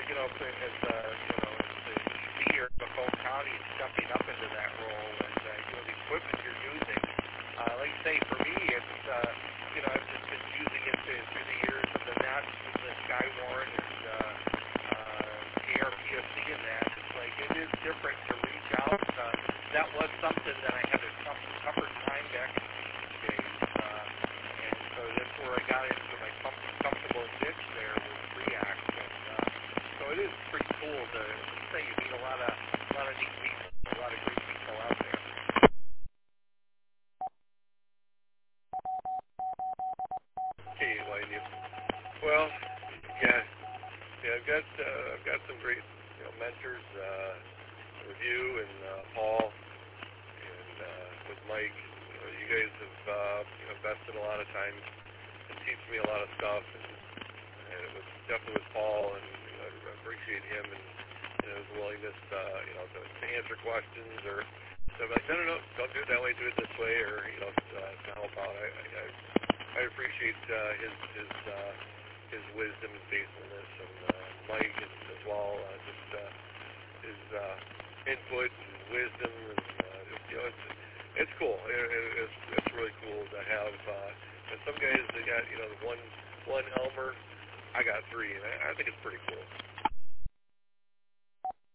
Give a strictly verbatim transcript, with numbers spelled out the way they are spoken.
you know, for, as uh, you know, as the E C here in Macomb County, stepping up into that role, and uh, you know, the equipment you're using. Uh, like I say, for me, it's uh, you know, I've just been using it through, through the years of the Nets, and the Skywarn, and uh, uh, the A R P S C, and that. It's like it is different to reach out. Uh, that was something that I had a tough, tougher time back in the days, uh, and so that's where I got into my com- comfortable niche there with React. And uh, so it is pretty cool to say you meet a lot of a lot of neat people, a lot of great people out there. Okay, Elaine. Well, yeah, yeah, I've got uh, I've got some great you know mentors uh, with you and uh, Paul and uh, with Mike. You, know, you guys have uh, you know, invested a lot of time and teach me a lot of stuff. And, and it was definitely with Paul, and you know, I appreciate him and you know, his willingness uh, you know to, to answer questions or. So I'm like, no, no, no, don't do it that way, do it this way, or you know, uh, to help out. I, I, I I appreciate uh, his his uh, his wisdom and faithfulness, and uh, Mike as, as well. Uh, just uh, his uh, input and wisdom, and uh, just, you know, it's it's cool. It, it, it's it's really cool to have. Uh, and some guys they got you know one one Elmer, I got three, and I, I think it's pretty cool.